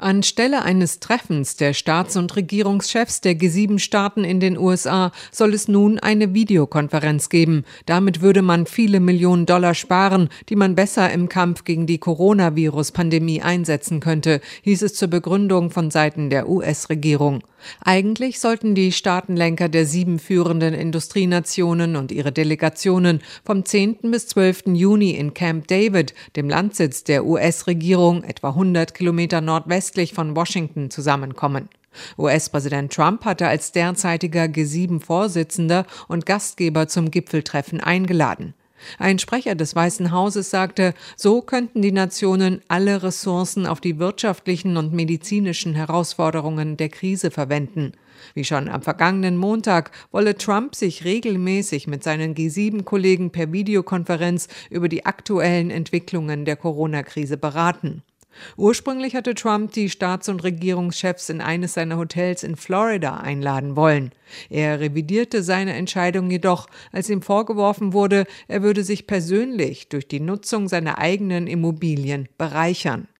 Anstelle eines Treffens der Staats- und Regierungschefs der G7-Staaten in den USA soll es nun eine Videokonferenz geben. Damit würde man viele Millionen Dollar sparen, die man besser im Kampf gegen die Coronavirus-Pandemie einsetzen könnte, hieß es zur Begründung von Seiten der US-Regierung. Eigentlich sollten die Staatenlenker der 7 führenden Industrienationen und ihre Delegationen vom 10. bis 12. Juni in Camp David, dem Landsitz der US-Regierung, etwa 100 Kilometer nordwestlich von Washington, zusammenkommen. US-Präsident Trump hatte als derzeitiger G7-Vorsitzender und Gastgeber zum Gipfeltreffen eingeladen. Ein Sprecher des Weißen Hauses sagte, so könnten die Nationen alle Ressourcen auf die wirtschaftlichen und medizinischen Herausforderungen der Krise verwenden. Wie schon am vergangenen Montag wolle Trump sich regelmäßig mit seinen G7-Kollegen per Videokonferenz über die aktuellen Entwicklungen der Corona-Krise beraten. Ursprünglich hatte Trump die Staats- und Regierungschefs in eines seiner Hotels in Florida einladen wollen. Er revidierte seine Entscheidung jedoch, als ihm vorgeworfen wurde, er würde sich persönlich durch die Nutzung seiner eigenen Immobilien bereichern.